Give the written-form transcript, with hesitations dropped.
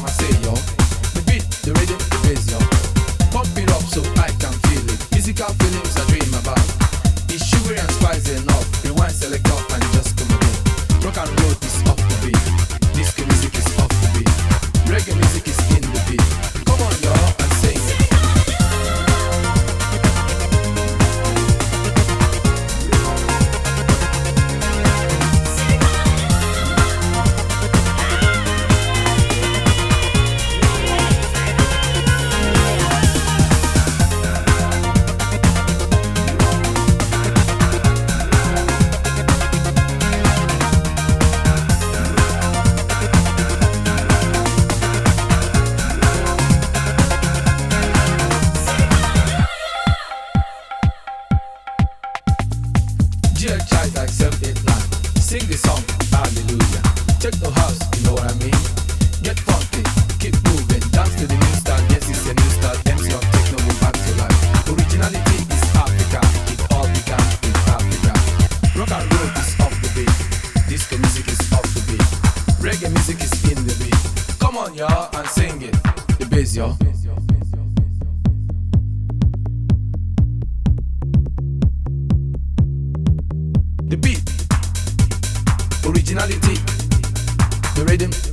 say yo. The beat, the rhythm, the bass yo. Pump it up so I can feel it. Physical feelings I dream about. It's sugary and spicy enough. Rewind, select up and just come again. Rock and roll is off the beat. Disco music is off the beat. Reggae music is in the beat. Come on y'all and sing it. Dear child like 789, sing the song, hallelujah. Check the house, you know what I mean? Get funky, keep moving, dance to the new style. Yes, it's a new style, MC of techno will back to life. Originality is Africa, it all began in Africa. Rock and roll is off the beat, disco music is off the beat. Reggae music is in the beat. Come on y'all and sing it, the bass y'all. The beat, originality, the rhythm.